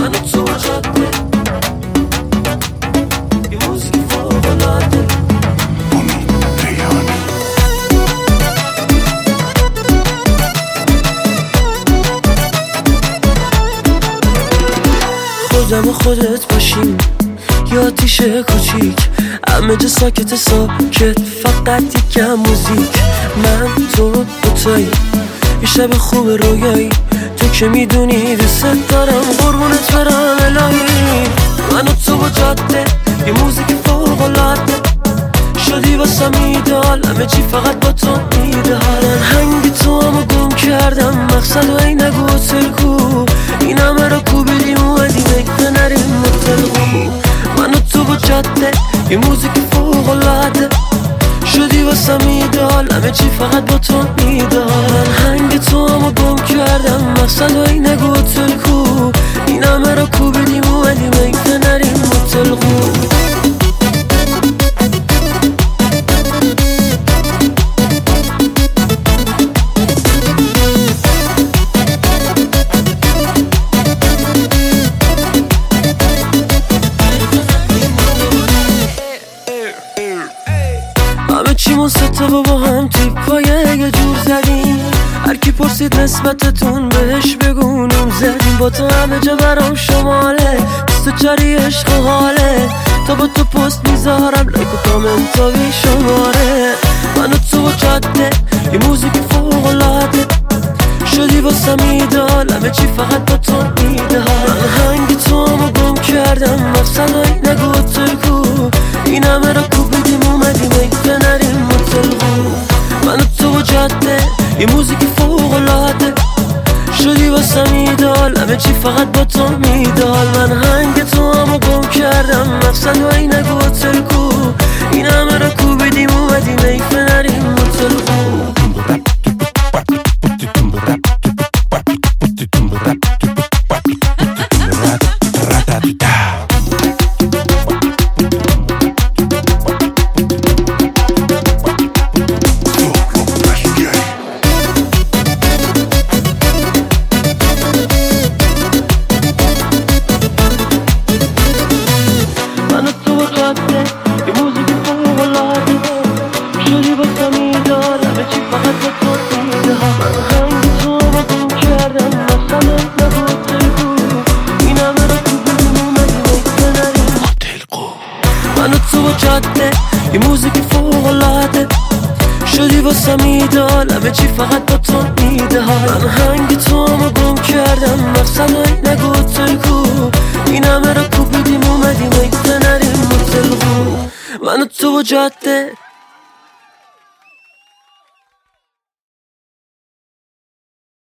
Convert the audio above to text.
من و تو جاده، یه موزیک فوق‌العاده. خودم و خودت باشیم یا آتیش کوچیک، همه جا ساکت ساکت، فقط یکم موزیک. من تو دوتایی، یه شب خوب رویایی، تو که میدونی دوست دارم، قربونت برم الهی. من و تو با جاده، یه موزیک فوق‌العاده، شدی واسم ایدال، همه چی فقط با تو میدهارن. هنگ تو همو گم کردم، مقصد و ای نگو هتل کو، این همه را کوبیدیم اومدیم ای نریم هتل کو. من و تو با جاده، یه موزیک فوق‌العاده، شدی واسم ایدال، همه چی فقط با تو میدارن. هنگ تو همو گم کردم، مقصد و ای نگو هتل کو، این همه را کوبیدیم اومدیم ای نریم هتل کو. همه چیمون ستا با هم تیپای یه جور زدیم، هر کی پرسید نسبتتون بهش بگونم زدیم. با تو همه جا برام شماله، 24 عشق و حاله، تا با تو پست میذارم لایک و کامنت ها بی شماره. من و تو جاده، یه موزیک فوق‌العاده، شدی واسم ایدال، همه چی فقط با تو میدهارم. من هنگ تو همو گم کردم، مقصد ای نگو هتل کو، این همه را کوبیدیم اومدیم ای نریم هتل کو. من و تو جاده، یه موزیک فوق‌العاده، شدی واسم ایدال، همه چی فقط با تو میدال. من هنگ تو همو گم کردم، مقصد ای نگو هتل کو، این همه را کوبیدیم اومدیم ای نریم هتل کو. من و تو جاده، یه موزیک فوق‌العاده، شدی واسم ایدال، همه چی فقط با تو میدهارم. من هنگ تو همو گم کردم، مقصد ای نگو هتل کو، این همه را کوبیدیم اومدیم ای نریم هتل کو. من و تو جاده.